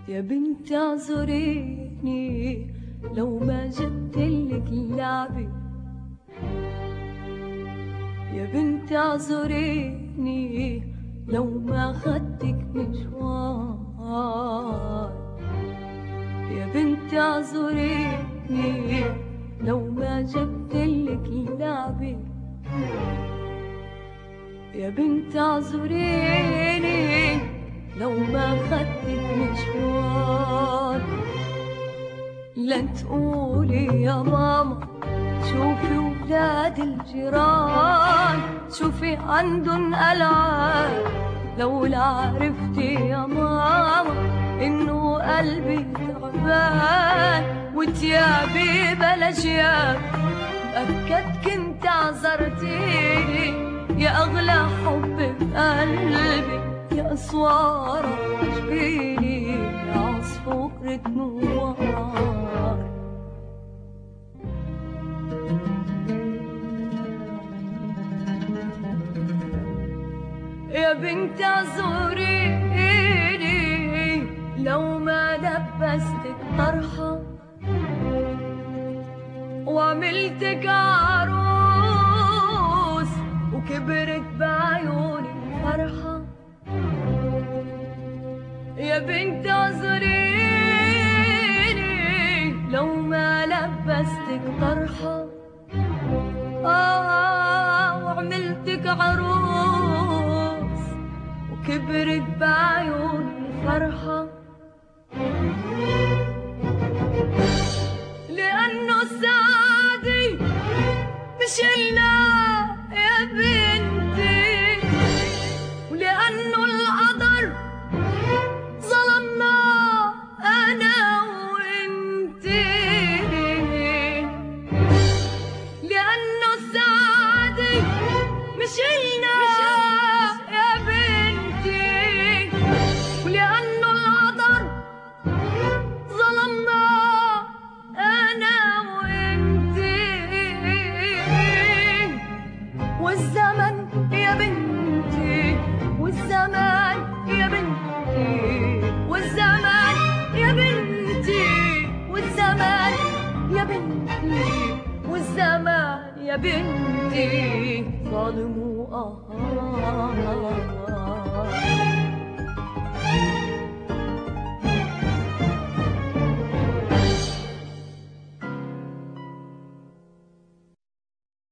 يا بنت اعذريني لو ما جبتلك اللعبة، يا بنت اعذريني لو ما خدتك مشوار، يا بنت اعذريني لو ما جبتلك اللعبة، يا بنت اعذريني لو ما خدتك مشوار. لا تقولي يا ماما شوفي ولاد الجيران، شوفي عندن ألعاب، لولا عرفتي يا ماما إنه قلبي تعبان وتيابي بلا جياب، مأكد كنت عذرتيني يا أغلى حب بقلبي، يا أسوارة جبيني يا عصفورة نوار. يا بنت اعذريني لو ما لبستك طرحة وعملتك عروس وكبرت بعيوني فرحة، يا بنت اعذريني لو ما لبستك طرحة وعملتك عروس وكبرت بعيوني فرحة، لأنه سعدي مش إلا يا بنتي، ولأنه القدر ظلمنا أنا وإنتي، لأنه سعدي مش إلا يا بنتي، ولأنه القدر ظلمنا أنا وإنتي، والزمن يا بنتي والزمان يا بنتي، والزمان يا بنتي والزمان يا بنتي، والزمان يا بنتي ظالم وقهار.